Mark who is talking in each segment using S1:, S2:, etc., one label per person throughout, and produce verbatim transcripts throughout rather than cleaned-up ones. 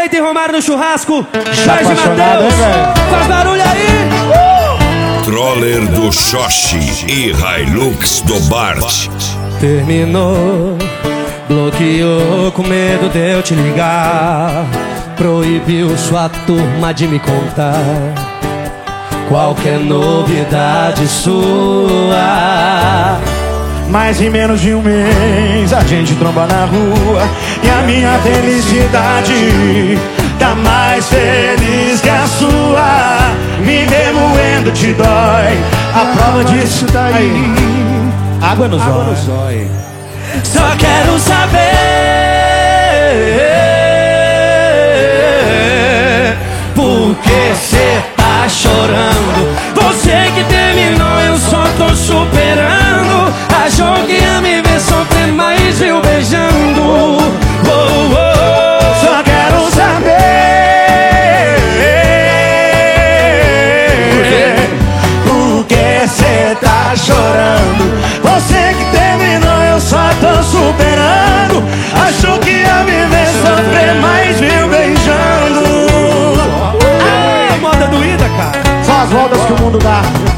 S1: Cleiton e Romário no churrasco.
S2: Tá
S1: Jorge Matheus, faz barulho aí. uh!
S3: Troller do Xoxi e Hilux do Bart.
S1: Terminou, bloqueou com medo de eu te ligar. Proibiu sua turma de me contar qualquer novidade sua.
S2: Mas em menos de um mês a gente tromba na rua e a minha felicidade tá mais feliz que a sua. Me ver moendo te dói, a prova disso tá aí. Água no zóio.
S1: Só quero saber por que cê tá chorando. Você que terminou, eu só tô superando. Achou que ia me ver sofrer, mas eu beijando. Oh, oh.
S2: Só quero saber por que cê tá chorando. Você que terminou, eu só tô superando. Achou que ia me ver sofrer, mas viu beijando.
S1: Ah, moda doída, cara.
S2: São as voltas que o mundo dá.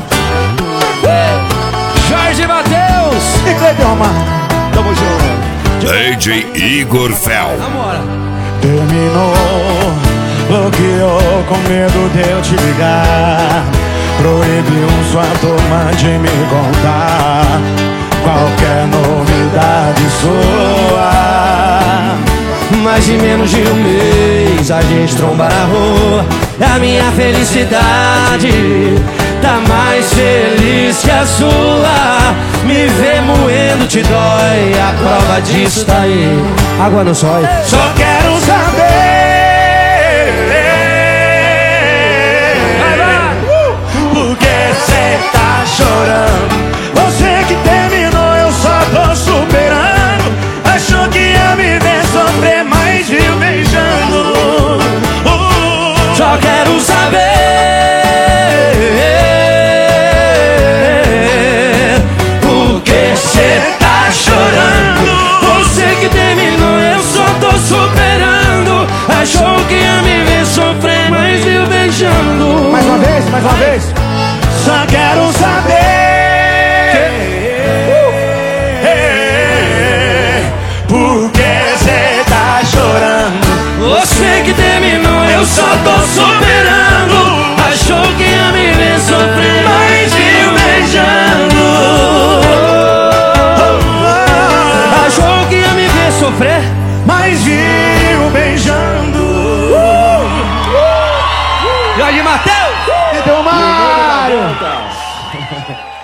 S1: Jorge Matheus
S2: E Cleiton Romário. Tamo junto.
S3: D J Igor Fel.
S1: Namora.
S2: Terminou, bloqueou com medo de eu te ligar. Proibiu sua turma de me contar qualquer novidade sua.
S1: Mais de menos de um mês a gente tromba na rua. A minha felicidade tá mais feliz que a sua. Me ver moendo te dói, a prova disso tá aí. Água no zóio.
S2: Só quero saber
S1: Vai, vai.
S2: por que cê tá chorando. Você que terminou, eu só tô superando. Achou que ia me ver sofrer, mas viu beijando. Uh,
S1: Só quero saber por que cê tá chorando. Você que terminou, eu só tô superando. Achou que ia me ver sofrer, mas viu beijando.
S2: Mais uma vez, mais uma vez. Só quero saber por que cê tá chorando.
S1: Você que terminou, eu só tô superando. Achou que ia me ver sofrer, mas viu beijando. Achou que ia me ver sofrer,
S2: Mas viu beijando.
S1: Jorge Matheus.
S2: E deu Mário.